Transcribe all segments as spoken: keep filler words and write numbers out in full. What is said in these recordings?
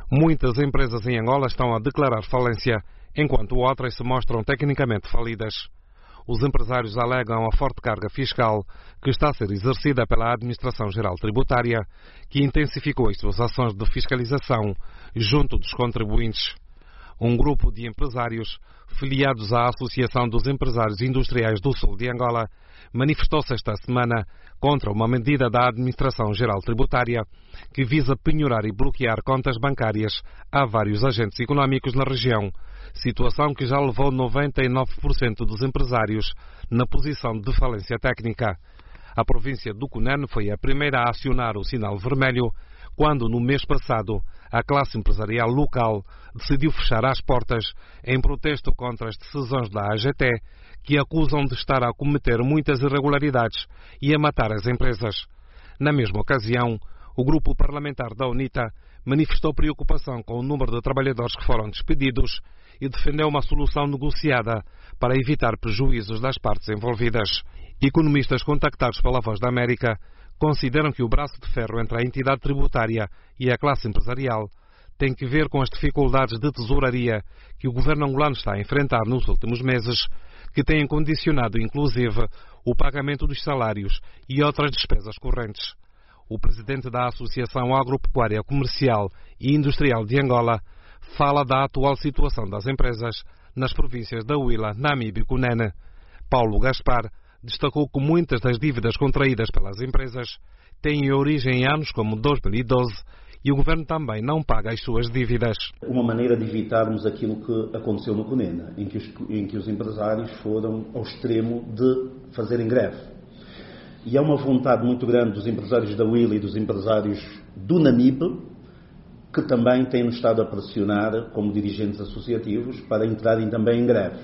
Muitas empresas em Angola estão a declarar falência, enquanto outras se mostram tecnicamente falidas. Os empresários alegam a forte carga fiscal que está a ser exercida pela Administração Geral Tributária, que intensificou as suas ações de fiscalização junto dos contribuintes. Um grupo de empresários, filiados à Associação dos Empresários Industriais do Sul de Angola, manifestou-se esta semana contra uma medida da Administração Geral Tributária que visa penhorar e bloquear contas bancárias a vários agentes económicos na região, situação que já levou noventa e nove por cento dos empresários na posição de falência técnica. A província do Cunene foi a primeira a acionar o sinal vermelho quando, no mês passado, a classe empresarial local decidiu fechar as portas em protesto contra as decisões da A G T, que acusam de estar a cometer muitas irregularidades e a matar as empresas. Na mesma ocasião, o grupo parlamentar da UNITA manifestou preocupação com o número de trabalhadores que foram despedidos e defendeu uma solução negociada para evitar prejuízos das partes envolvidas. Economistas contactados pela Voz da América consideram que o braço de ferro entre a entidade tributária e a classe empresarial tem que ver com as dificuldades de tesouraria que o governo angolano está a enfrentar nos últimos meses, que têm condicionado, inclusive, o pagamento dos salários e outras despesas correntes. O presidente da Associação Agropecuária Comercial e Industrial de Angola fala da atual situação das empresas nas províncias da Huila, Namibe e Cunene. Paulo Gaspar destacou que muitas das dívidas contraídas pelas empresas têm origem em anos como dois mil e doze e o governo também não paga as suas dívidas. Uma maneira de evitarmos aquilo que aconteceu no Cunene, em que os, em que os empresários foram ao extremo de fazerem greve. E há uma vontade muito grande dos empresários da Huila e dos empresários do Namibe, que também têm estado a pressionar, como dirigentes associativos, para entrarem também em greve.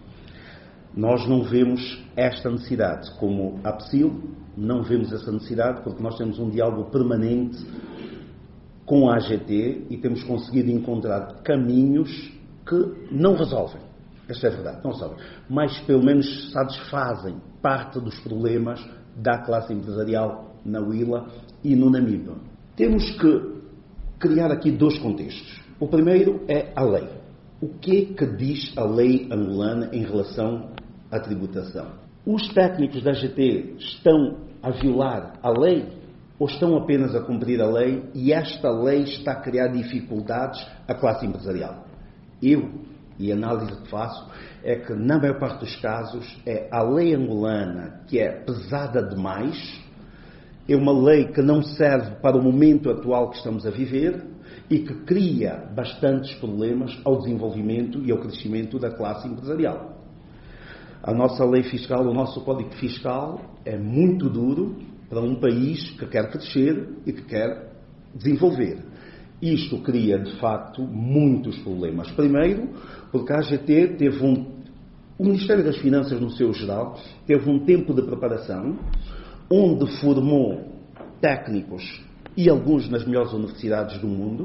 Nós não vemos esta necessidade, como a APSIL, não vemos essa necessidade, porque nós temos um diálogo permanente com a A G T e temos conseguido encontrar caminhos que não resolvem. Esta é a verdade, não resolvem. Mas pelo menos satisfazem parte dos problemas da classe empresarial na Huila e no Namibe. Temos que criar aqui dois contextos. O primeiro é a lei. O que é que diz a lei angolana em relação à tributação? Os técnicos da A G T estão a violar a lei ou estão apenas a cumprir a lei e esta lei está a criar dificuldades à classe empresarial? Eu, e a análise que faço, é que na maior parte dos casos é a lei angolana que é pesada demais, é uma lei que não serve para o momento atual que estamos a viver e que cria bastantes problemas ao desenvolvimento e ao crescimento da classe empresarial. A nossa lei fiscal, o nosso código fiscal é muito duro para um país que quer crescer e que quer desenvolver. Isto cria, de facto, muitos problemas. Primeiro, porque a A G T teve um... O Ministério das Finanças, no seu geral, teve um tempo de preparação onde formou técnicos e alguns nas melhores universidades do mundo,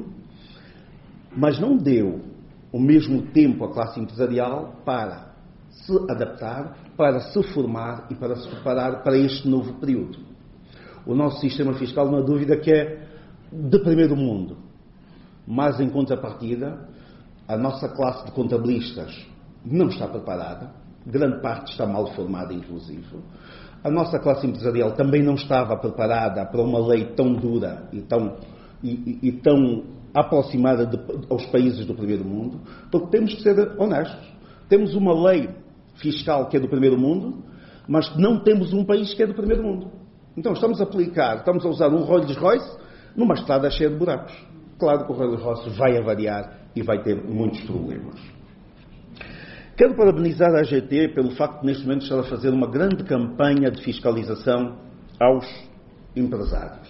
mas não deu o mesmo tempo à classe empresarial para se adaptar, para se formar e para se preparar para este novo período. O nosso sistema fiscal, não há dúvida que é de primeiro mundo, mas em contrapartida, a nossa classe de contabilistas não está preparada, grande parte está mal formada, inclusive. A nossa classe empresarial também não estava preparada para uma lei tão dura e tão, e, e, e tão aproximada de, aos países do primeiro mundo, porque temos que ser honestos. Temos uma lei fiscal que é do primeiro mundo, mas não temos um país que é do primeiro mundo. Então estamos a aplicar, estamos a usar um Rolls Royce numa estrada cheia de buracos. Claro que o Rolls Royce vai avariar e vai ter muitos problemas. Quero parabenizar a A G T pelo facto de neste momento estar a fazer uma grande campanha de fiscalização aos empresários.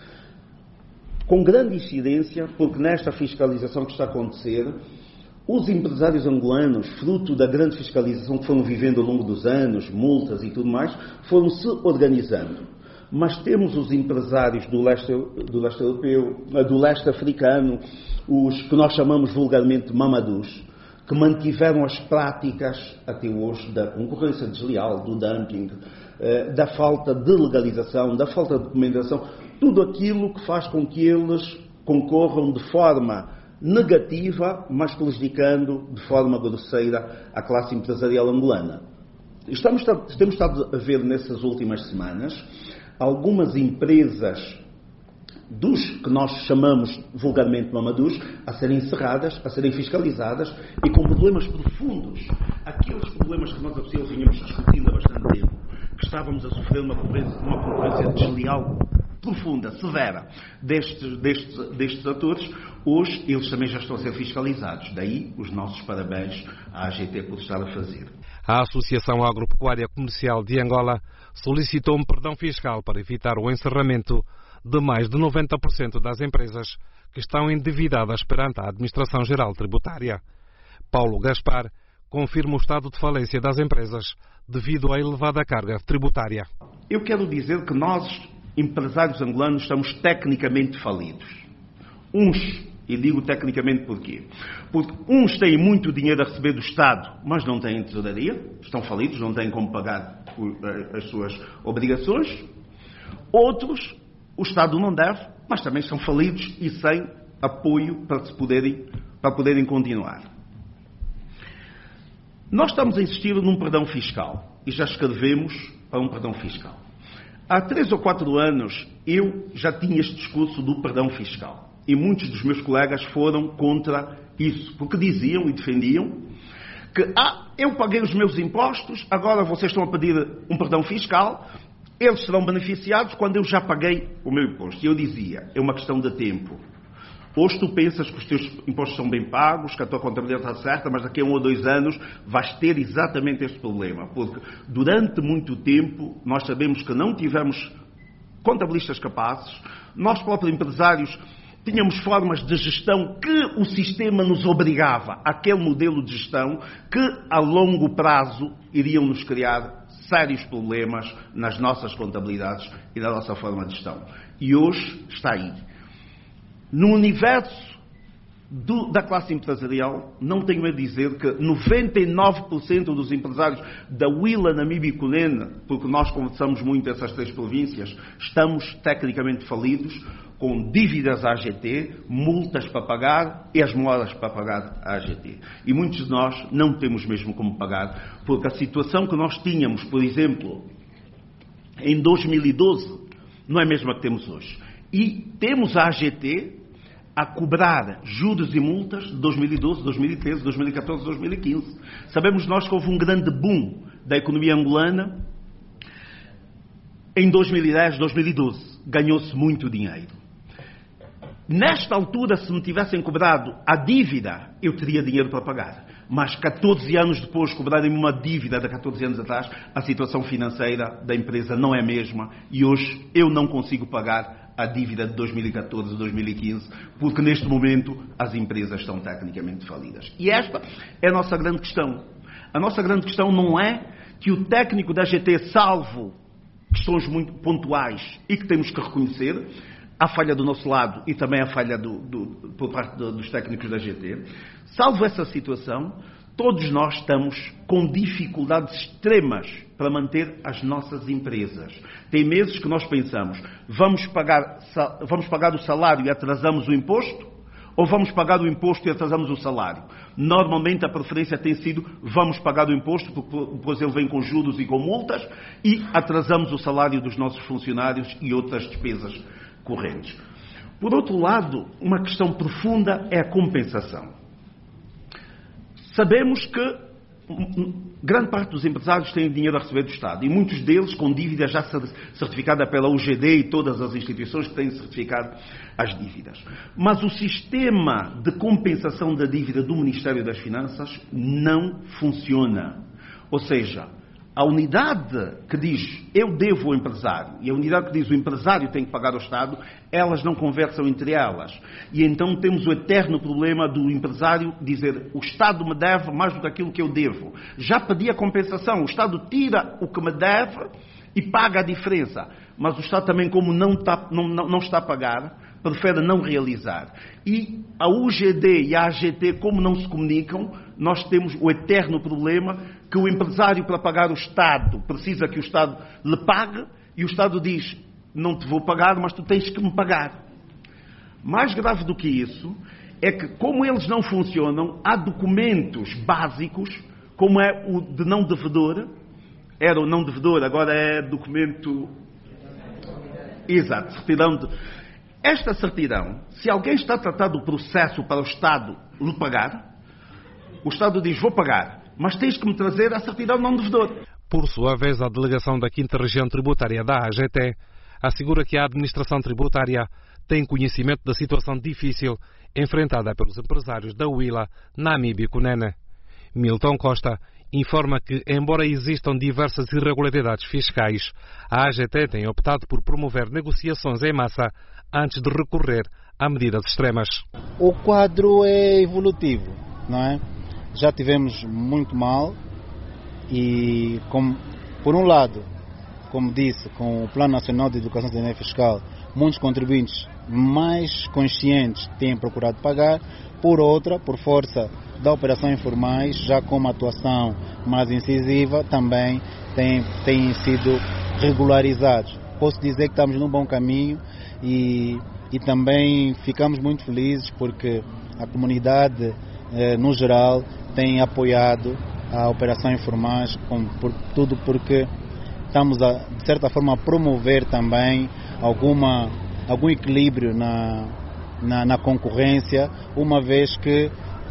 Com grande incidência, porque nesta fiscalização que está a acontecer, os empresários angolanos, fruto da grande fiscalização que foram vivendo ao longo dos anos, multas e tudo mais, foram se organizando. Mas temos os empresários do leste, do leste europeu, do leste africano, os que nós chamamos vulgarmente mamadus, que mantiveram as práticas até hoje da concorrência desleal, do dumping, da falta de legalização, da falta de documentação, tudo aquilo que faz com que eles concorram de forma negativa, mas prejudicando de forma grosseira a classe empresarial angolana. Estamos, temos estado a ver nessas últimas semanas algumas empresas dos que nós chamamos vulgarmente mamadus a serem encerradas, a serem fiscalizadas e com problemas profundos. Aqueles problemas que nós a possível vinhamos discutindo há bastante tempo, que estávamos a sofrer uma concorrência, uma concorrência desleal profunda, severa, destes, destes, destes atores, hoje eles também já estão a ser fiscalizados. Daí os nossos parabéns à A G T por estar a fazer. A Associação Agropecuária Comercial de Angola solicitou um perdão fiscal para evitar o encerramento de mais de noventa por cento das empresas que estão endividadas perante a Administração Geral Tributária. Paulo Gaspar confirma o estado de falência das empresas devido à elevada carga tributária. Eu quero dizer que nós, empresários angolanos, estamos tecnicamente falidos. Uns, e digo tecnicamente porquê? Porque uns têm muito dinheiro a receber do Estado, mas não têm tesouraria, estão falidos, não têm como pagar as suas obrigações. Outros, o Estado não deve, mas também são falidos e sem apoio para, se poderem, para poderem continuar. Nós estamos a insistir num perdão fiscal e já escrevemos para um perdão fiscal. Há três ou quatro anos eu já tinha este discurso do perdão fiscal e muitos dos meus colegas foram contra isso, porque diziam e defendiam que ah, eu paguei os meus impostos, agora vocês estão a pedir um perdão fiscal, eles serão beneficiados quando eu já paguei o meu imposto. E eu dizia, é uma questão de tempo. Hoje tu pensas que os teus impostos são bem pagos, que a tua contabilidade está certa, mas daqui a um ou dois anos vais ter exatamente este problema. Porque durante muito tempo nós sabemos que não tivemos contabilistas capazes, nós próprios empresários tínhamos formas de gestão que o sistema nos obrigava, aquele modelo de gestão que a longo prazo iriam nos criar sérios problemas nas nossas contabilidades e na nossa forma de gestão. E hoje está aí. No universo do, da classe empresarial, não tenho a dizer que noventa e nove por cento dos empresários da Huila, Namíbia e Cunene, porque nós conversamos muito essas três províncias, estamos tecnicamente falidos, com dívidas à A G T, multas para pagar e as moedas para pagar à A G T. E muitos de nós não temos mesmo como pagar, porque a situação que nós tínhamos, por exemplo, em dois mil e doze, não é a mesma que temos hoje. E temos a A G T a cobrar juros e multas de dois mil e doze, dois mil e treze, dois mil e catorze, dois mil e quinze. Sabemos nós que houve um grande boom da economia angolana em dois mil e dez, dois mil e doze. Ganhou-se muito dinheiro. Nesta altura, se me tivessem cobrado a dívida, eu teria dinheiro para pagar. Mas catorze anos depois, cobrarem-me uma dívida de catorze anos atrás, a situação financeira da empresa não é a mesma e hoje eu não consigo pagar a dívida de dois mil e catorze, dois mil e quinze, porque neste momento as empresas estão tecnicamente falidas. E esta é a nossa grande questão. A nossa grande questão não é que o técnico da A G T, salvo questões muito pontuais e que temos que reconhecer, a falha do nosso lado e também a falha do, do, por parte do, dos técnicos da A G T, salvo essa situação, todos nós estamos com dificuldades extremas para manter as nossas empresas. Tem meses que nós pensamos, vamos pagar, vamos pagar o salário e atrasamos o imposto, ou vamos pagar o imposto e atrasamos o salário? Normalmente a preferência tem sido, vamos pagar o imposto, porque depois ele vem com juros e com multas, e atrasamos o salário dos nossos funcionários e outras despesas correntes. Por outro lado, uma questão profunda é a compensação. Sabemos que grande parte dos empresários têm dinheiro a receber do Estado e muitos deles com dívida já certificada pela U G D e todas as instituições que têm certificado as dívidas. Mas o sistema de compensação da dívida do Ministério das Finanças não funciona. Ou seja, a unidade que diz eu devo ao empresário e a unidade que diz o empresário tem que pagar ao Estado, elas não conversam entre elas. E então temos o eterno problema do empresário dizer o Estado me deve mais do que aquilo que eu devo. Já pedi a compensação, o Estado tira o que me deve e paga a diferença. Mas o Estado também, como não está, não, não, não está a pagar, prefere não realizar. E a U G D e a A G T, como não se comunicam, nós temos o eterno problema que o empresário, para pagar o Estado, precisa que o Estado lhe pague, e o Estado diz, não te vou pagar, mas tu tens que me pagar. Mais grave do que isso, é que, como eles não funcionam, há documentos básicos, como é o de não devedor, era o não devedor, agora é documento... Exato, certidão de... Esta certidão, se alguém está a tratar do processo para o Estado lhe pagar, o Estado diz, vou pagar, mas tens que me trazer a certidão de não devedor. Por sua vez, a delegação da quinta Região Tributária da A G T assegura que a administração tributária tem conhecimento da situação difícil enfrentada pelos empresários da Huila, Namíbia e Cunene. Milton Costa informa que, embora existam diversas irregularidades fiscais, a A G T tem optado por promover negociações em massa antes de recorrer a medidas extremas. O quadro é evolutivo, não é? Já tivemos muito mal e, como, por um lado, como disse, com o Plano Nacional de Educação Cidadã e Fiscal, muitos contribuintes mais conscientes têm procurado pagar. Por outra, por força da operação informais, já com uma atuação mais incisiva, também têm, têm sido regularizados. Posso dizer que estamos num bom caminho e, e também ficamos muito felizes porque a comunidade, eh, no geral, tem apoiado a operação informais, com, por, tudo porque estamos, a, de certa forma, a promover também alguma, algum equilíbrio na, na, na concorrência, uma vez que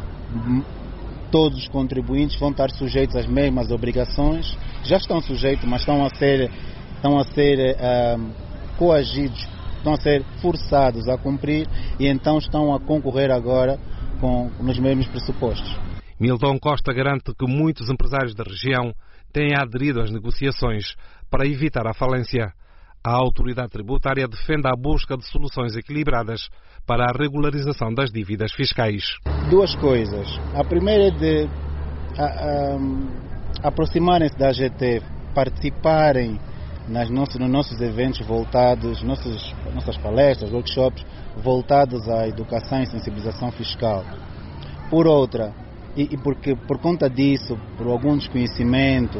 todos os contribuintes vão estar sujeitos às mesmas obrigações, já estão sujeitos, mas estão a ser, estão a ser uh, coagidos, estão a ser forçados a cumprir e então estão a concorrer agora com, nos mesmos pressupostos. Milton Costa garante que muitos empresários da região têm aderido às negociações para evitar a falência. A autoridade tributária defende a busca de soluções equilibradas para a regularização das dívidas fiscais. Duas coisas. A primeira é de aproximarem-se da A G T, participarem nas nossos, nos nossos eventos voltados, nossas, nossas palestras, workshops voltados à educação e sensibilização fiscal. Por outra, e, e porque por conta disso, por algum desconhecimento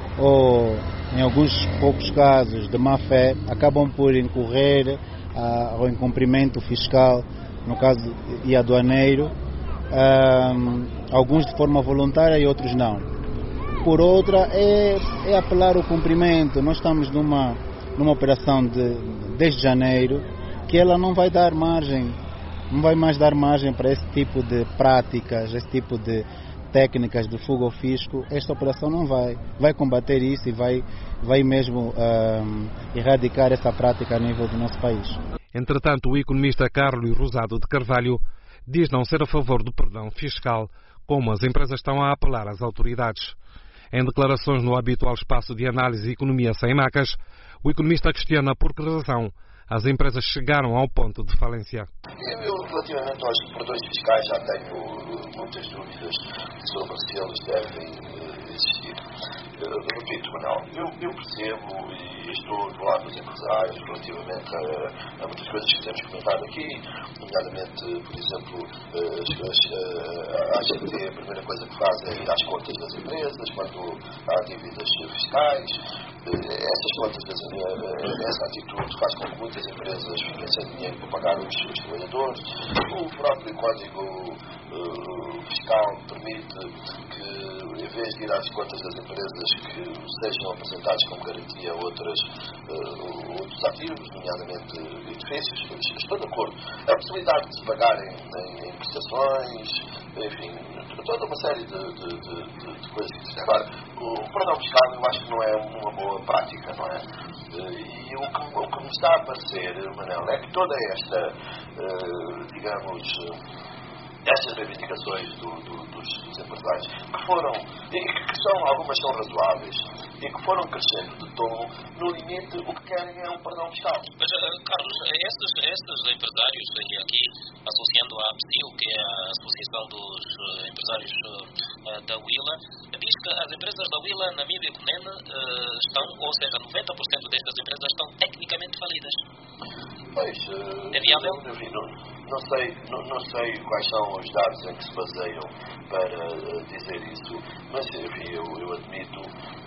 ou em alguns poucos casos de má fé, acabam por incorrer ah, ao incumprimento fiscal, no caso e aduaneiro, ah, alguns de forma voluntária e outros não. Por outra, é, é apelar ao cumprimento. Nós estamos numa, numa operação de, desde janeiro, que ela não vai dar margem, não vai mais dar margem para esse tipo de práticas, esse tipo de técnicas de fuga ao fisco. Esta operação não vai, vai combater isso e vai, vai mesmo um, erradicar essa prática a nível do nosso país. Entretanto, o economista Carlos Rosado de Carvalho diz não ser a favor do perdão fiscal, como as empresas estão a apelar às autoridades. Em declarações no habitual espaço de análise Economia Sem Macas, o economista questiona por que razão as empresas chegaram ao ponto de falência. Eu, relativamente aos perdões fiscais, já tenho muitas dúvidas sobre se eles devem uh, existir. Uh, repito, Manuel, eu, eu percebo e estou do lado dos empresários relativamente a, a muitas coisas que temos comentado aqui, nomeadamente, por exemplo, uh, as, uh, a G T, a primeira coisa que faz é ir às contas das empresas quando há dívidas fiscais. Essas contas, essa atitude faz com que muitas empresas fiquem sem dinheiro para pagar os seus trabalhadores. O próprio Código uh, Fiscal permite que, em vez de ir às contas das empresas, que sejam apresentados como garantia a outras, uh, outros ativos, nomeadamente edifícios. Estou de acordo. A possibilidade de se pagarem em, em prestações, enfim, toda uma série de, de, de, de coisas. Agora, o perdão fiscal eu acho que não é uma boa prática, não é? E o que, o que me está a parecer, Manel, é que toda esta, digamos, estas reivindicações do, do, dos, dos empresários, que foram, e que são, algumas são razoáveis, e que foram crescendo de tom, no limite o que querem é um perdão fiscal. Mas, Carlos, estes, estes empresários, e aqui associando à A P S I U, que é a Associação dos Empresários da Huila, diz que as empresas da Huila, Namíbia e Cunene estão, ou seja, noventa por cento destas empresas estão tecnicamente falidas. Pois, é viável? Não, não sei, não, não sei quais são os dados em que se baseiam para uh, dizer isso, mas enfim, eu, eu admito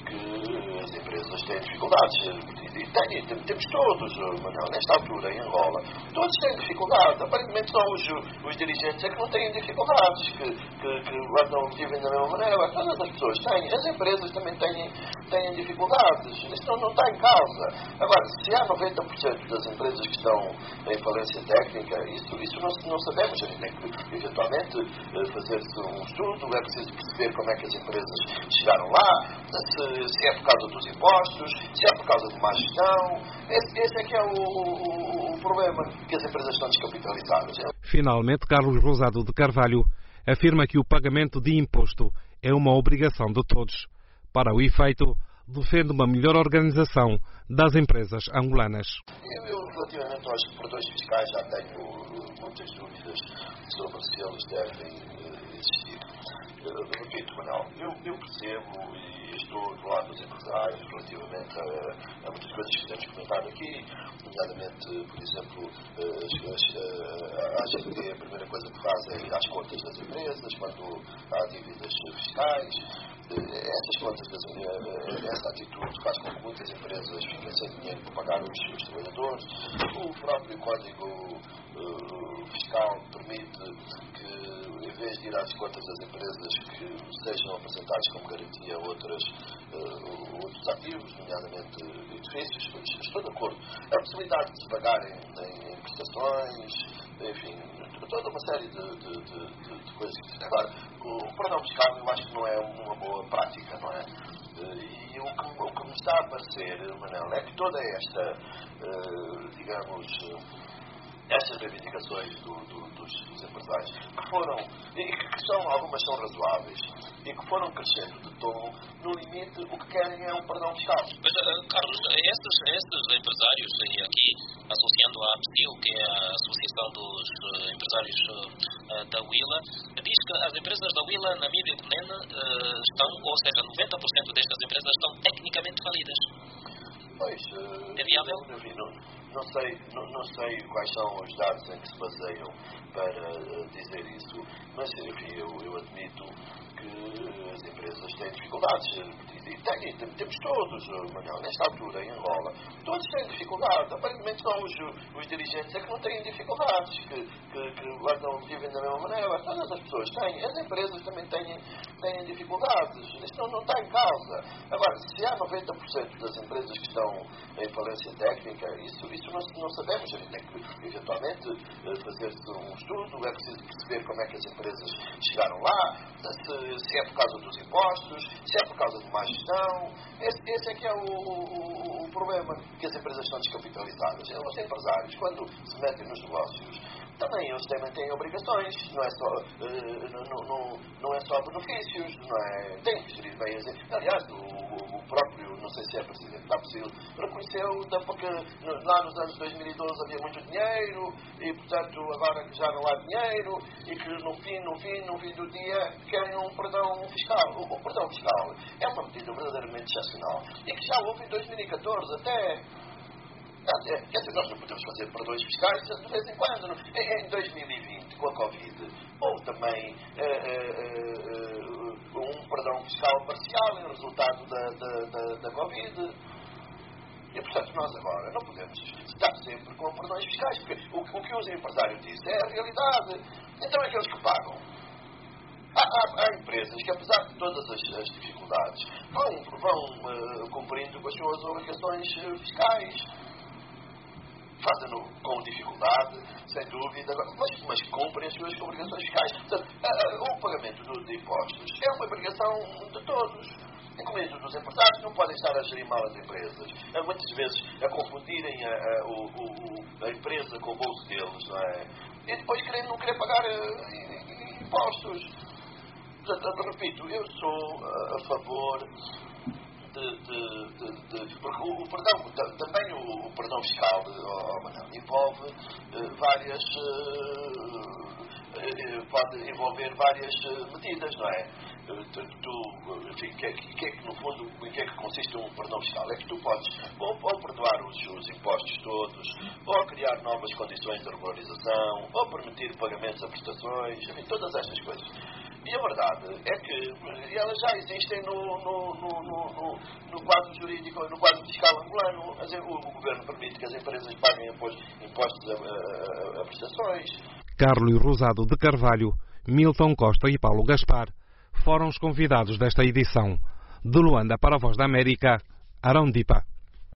que as empresas têm dificuldades. E tem, temos todos, Manuel, nesta altura em Angola, todos têm dificuldades. Aparentemente só os, os dirigentes é que não têm dificuldades, que, que, que não vivem da mesma maneira. Todas as pessoas têm. As empresas também têm, têm dificuldades. Isso não, não está em causa. Agora, se há noventa por cento das empresas que estão em falência técnica, isso, isso não, não sabemos. A gente tem que, eventualmente, fazer-se um estudo. É preciso perceber como é que as empresas chegaram lá, se, se é por causa dos impostos, se é por causa de má gestão. Esse, esse é que é o, o, o problema, que as empresas estão descapitalizadas. Finalmente, Carlos Rosado de Carvalho afirma que o pagamento de imposto é uma obrigação de todos. Para o efeito, defende uma melhor organização das empresas angolanas. Eu, eu relativamente aos produtores fiscais, já tenho muitas dúvidas sobre se eles devem uh, existir. Uh, repito, Manuel, eu, eu percebo e estou do lado dos empresários relativamente a, a muitas coisas que temos comentado aqui, nomeadamente, por exemplo, uh, as, uh, a G P T, a primeira coisa que faz é ir às contas das empresas quando há dívidas fiscais. Essas contas, essa atitude faz com que muitas empresas fiquem sem dinheiro para pagar os seus trabalhadores. O próprio Código uh, Fiscal permite que, em vez de ir às contas das empresas, que sejam apresentados como garantia outras, uh, outros ativos, nomeadamente edifícios. Estou de acordo. A possibilidade de se pagarem em, em prestações, enfim, toda uma série de, de, de, de, de coisas. Agora, o perdão fiscal eu acho que não é uma boa prática, não é? E o que, o que me está a parecer, Manel, é que toda esta, digamos, estas reivindicações do, do, dos, dos empresários, que foram, e que são, algumas são razoáveis, e que foram crescendo de tom, no limite, o que querem é um perdão fiscal. Mas, uh, Carlos, esses, esses empresários, e aqui associando a APSIL, que é a Associação dos uh, Empresários uh, da Willa, diz que as empresas da Willa, Namíbia e Cunene uh, estão, ou seja, noventa por cento destas empresas estão tecnicamente falidas. Pois, uh, é viável? Enfim, não, não, sei, não, não sei quais são os dados em que se baseiam para uh, dizer isso, mas enfim, eu, eu admito que as empresas têm dificuldades. E tem, temos todos, Manuel, nesta altura em Angola, todos têm dificuldades. Aparentemente só os, os dirigentes é que não têm dificuldades, que, que, que não vivem da mesma maneira. Todas as pessoas têm. As empresas também têm, têm dificuldades. Isto não, não está em causa. Agora, se há noventa por cento das empresas que estão em falência técnica, isso, isso não, não sabemos. A gente tem que, eventualmente, fazer-se um estudo. É preciso perceber como é que as empresas chegaram lá, se, se é por causa dos impostos, se é por causa de má gestão. Esse, esse é que é o, o, o problema, que as empresas estão descapitalizadas. Os empresários, quando se metem nos negócios, também eles também têm obrigações, não é só, uh, não, não, não é só benefícios, não é, têm que gerir bem as. Aliás, o, o próprio, não sei se é presidente da APSIL, reconheceu porque lá nos anos dois mil e doze havia muito dinheiro e, portanto, agora já não há dinheiro e que no fim, no fim, no fim do dia querem um perdão fiscal. O, o perdão fiscal é uma medida verdadeiramente excepcional e que já houve em dois mil e catorze até. Quer dizer, nós não podemos fazer perdões fiscais de vez em quando. Em dois mil e vinte, com a Covid, houve também uh, uh, uh, um perdão fiscal parcial em resultado da, da, da, da Covid. E, portanto, nós agora não podemos estar sempre com perdões fiscais, porque o, o que os empresários dizem é a realidade. Então, aqueles que pagam. Há, há, há empresas que, apesar de todas as, as dificuldades, vão, vão uh, cumprindo com as suas obrigações uh, fiscais. Fazem-no com dificuldade, sem dúvida, mas, mas cumprem as suas obrigações fiscais. Portanto, o pagamento do, de impostos é uma obrigação de todos, incluindo dos empresários, não podem estar a gerir mal as empresas. Muitas vezes a confundirem a, a, o, o, a empresa com o bolso deles, não é? E depois querem, não querer pagar uh, impostos. Portanto, repito, eu sou a favor. De, de, de, de, porque o, o perdão, também o, o perdão fiscal oh, Manuel, envolve uh, várias uh, uh, pode envolver várias uh, medidas, não é? tu, enfim, que é que, é que no fundo, em que é que consiste um perdão fiscal? É que tu podes ou, ou perdoar os, os impostos todos, ou criar novas condições de regularização, ou permitir pagamentos a prestações, enfim, todas estas coisas. E a verdade é que elas já existem no, no, no, no, no quadro jurídico, no quadro fiscal angolano. O, o governo permite que as empresas paguem impostos a, a, a prestações. Carlos Rosado de Carvalho, Milton Costa e Paulo Gaspar foram os convidados desta edição. De Luanda para a Voz da América, Arão Dipa.